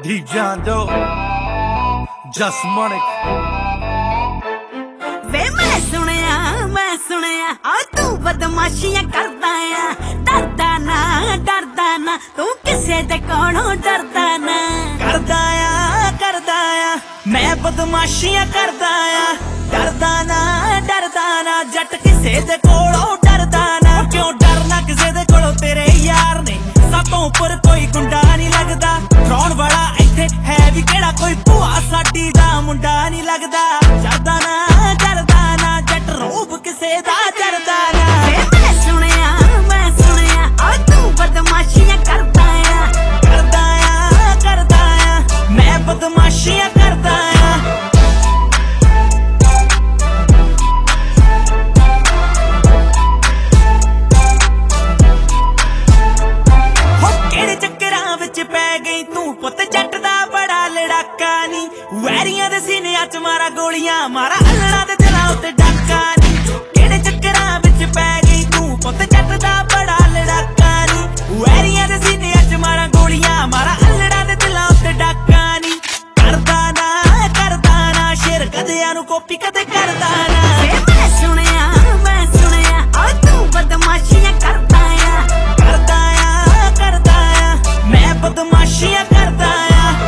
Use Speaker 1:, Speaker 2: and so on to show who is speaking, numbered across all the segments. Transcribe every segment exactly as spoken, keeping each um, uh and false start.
Speaker 1: D जानो जस मणिक
Speaker 2: वे मैं सुनिया मैं सुनिया आ तू बदमाशियां करदा आ डरदा ना डरदा ना तू किसे दे कोलों डरदा ना
Speaker 3: करदा आ करदा आ मैं बदमाशियां करदा आ डरदा ना डरदा ना जट किसे दे कोलों डरदा ना क्यों डरना किसे दे कोलों तेरे यार ने सातों उपर कोई गुंडा नहीं लगदा रौण वाला इत्थे है भी केड़ा कोई भूआ साडी दा मुंडा नहीं लगदा डरदा ना डरदा ना जट रूप किसे दा डरदा ना
Speaker 2: मैं सुनिया मैं सुनिया आ तू बदमाशियां करदा आ
Speaker 3: करदा आ करदा आ मैं बदमाशियां करदा आ वैरियां दे सीनियां च मारा गोलियां मारा अल्लड़ा दे दिलां उत्ते डाका नी केड़े चक्करां विच पै गई तू पुत्त जट दा बड़ा लड़ाका नी वैरियां दे सीनियां च मारा गोलियां मारा अल्लड़ा दे दिलां उत्ते डाका नी करदा ना करदा ना शेर कदेयां नू कॉपी कदे करदा ना
Speaker 2: मैं सुनिया मैं सुनिया आ तू बदमाशियां करदा आ
Speaker 3: करदा आ करदा आ मैं बदमाशियां करदा आ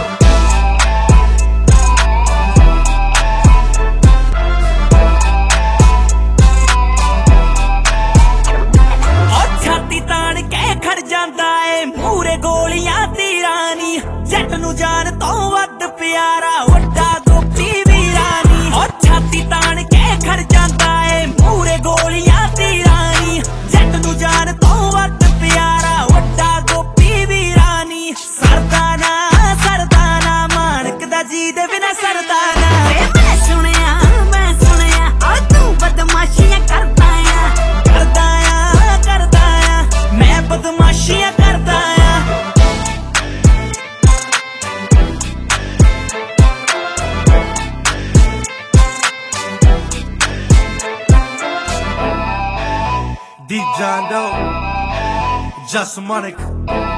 Speaker 3: जट नू जान तो वध प्यारा वड्डा गोपी वीरानी और छाती तान के खड़ जांदा है मूरे गोलियां तीरानी जट नू जान तो वध प्यारा वड्डा गोपी वीरानी सरदाना सरदाना मानक दा जी दे बिना सरदाना
Speaker 2: मैं सुनिया मैं सुनिया आ तू बदमाशियां करदा आ
Speaker 3: करदा आ करदा आ मैं बदमाशियां करदा आ
Speaker 1: डी जानो जस मणिक